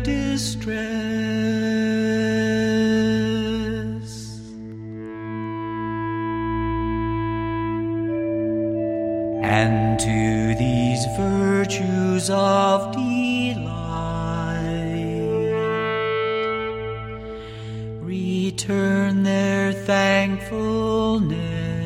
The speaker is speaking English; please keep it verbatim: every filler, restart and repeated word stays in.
distress. And to these virtues of delight return their thankfulness.